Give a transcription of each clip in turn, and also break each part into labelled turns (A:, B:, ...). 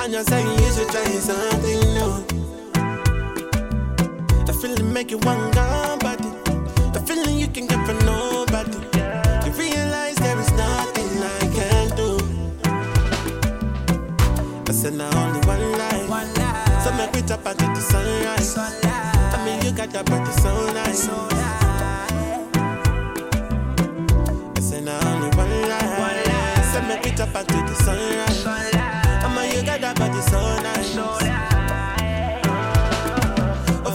A: I'm just saying you should try something new. The feeling make you want gone body. The feeling you can get from nobody. You realize there is nothing I can do. I said now only one life. So make me top until the sunrise. I mean you got that body so nice. I said now only one life. So make me top until the sunrise. I mean you got that body so nice. Oh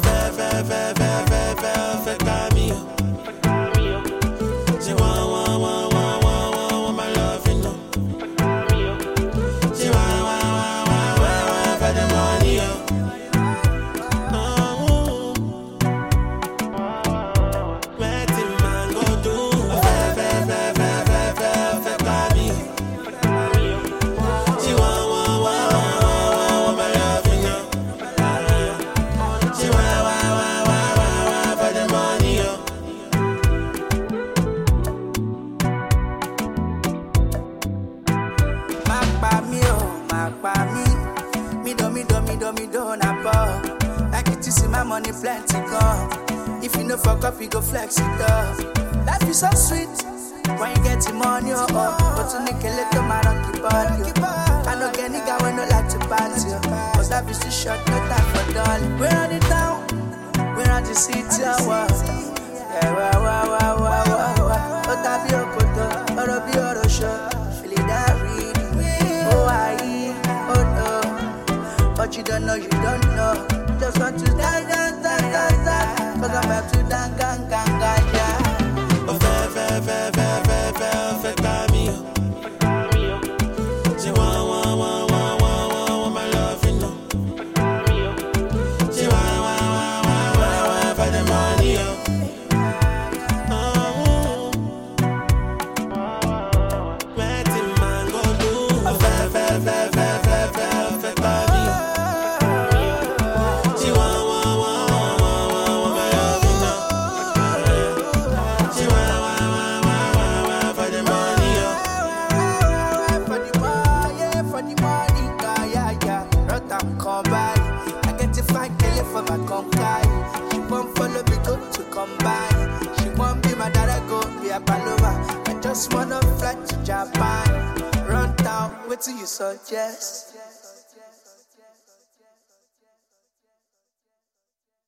A: fair by me. She want my love, you know. She want for the money, oh. Where the man go do? Fair by me. She want my love, you know. She want for the money, oh.
B: Me do na ball. Like it is in my money plenty come. If you no fuck up, you go flex it up. Life is so sweet when you get the money, oh. But to make a little man rocky body, oh. I know get nigga when no like to party, oh. Cause life is too short, no time for darling. We're on the town, we're on the city, oh. Yeah, wow. Otabi okoto, orobi orosho. Feel it that reading. Oh, oh no. But you don't know, Just want to die. Cause I'm about to gang, yeah.
A: Oh, fair by me. She want my love, you know. She want for the money, oh. Where the man go do? Oh, fair by me. She want my love, you know. She want for the money, oh.
B: For the money, yeah. Rotten come by. I get to fight Kelly for my conquer. She won't follow me, go to combine. She won't be my daughter, go be a paloma. I just wanna fly to Japan. Run down, what do you suggest?